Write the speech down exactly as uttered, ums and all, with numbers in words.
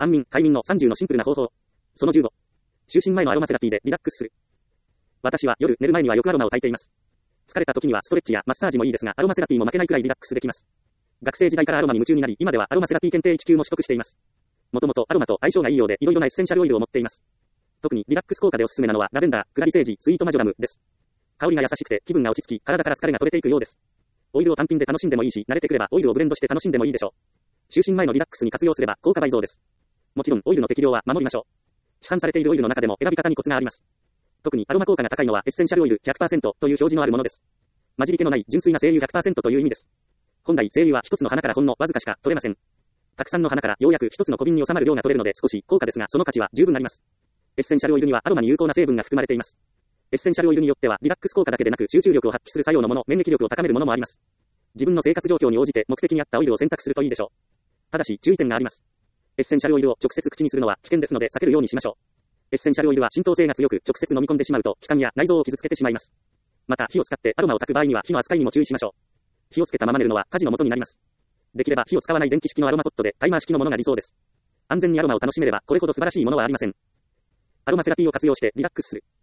安眠、快眠のさんじゅうのシンプルな方法。そのじゅうご。就寝前のアロマセラピーでリラックスする。私は夜寝る前にはよくアロマを焚いています。疲れた時にはストレッチやマッサージもいいですが、アロマセラピーも負けないくらいリラックスできます。学生時代からアロマに夢中になり、今ではアロマセラピー検定いち級も取得しています。もともとアロマと相性がいいようで、いろいろなエッセンシャルオイルを持っています。特にリラックス効果でおすすめなのはラベンダー、クラリセージ、スイートマジョラムです。香りが優しくて気分が落ち着き、体から疲れが取れていくようです。オイルを単品で楽しんでもいいし、慣れてくればオイルをブレンドして楽しんでもいいでしょう。就寝前のリラックスに活用すれば効果倍増です。もちろんオイルの適量は守りましょう。市販されているオイルの中でも選び方にコツがあります。特にアロマ効果が高いのはエッセンシャルオイル ひゃくパーセント という表示のあるものです。混じり気のない純粋な精油 ひゃくパーセント という意味です。本来精油は一つの花からほんのわずかしか取れません。たくさんの花からようやく一つの小瓶に収まる量が取れるので少し高価ですが、その価値は十分あります。エッセンシャルオイルにはアロマに有効な成分が含まれています。エッセンシャルオイルによってはリラックス効果だけでなく集中力を発揮する作用のもの、免疫力を高めるものもあります。自分の生活状況に応じて目的に合ったオイルを選択するといいでしょう。ただし注意点があります。エッセンシャルオイルを直接口にするのは危険ですので避けるようにしましょう。エッセンシャルオイルは浸透性が強く直接飲み込んでしまうと気管や内臓を傷つけてしまいます。また火を使ってアロマを焚く場合には火の扱いにも注意しましょう。火をつけたまま寝るのは火事の元になります。できれば火を使わない電気式のアロマポットでタイマー式のものが理想です。安全にアロマを楽しめればこれほど素晴らしいものはありません。アロマセラピーを活用してリラックスする。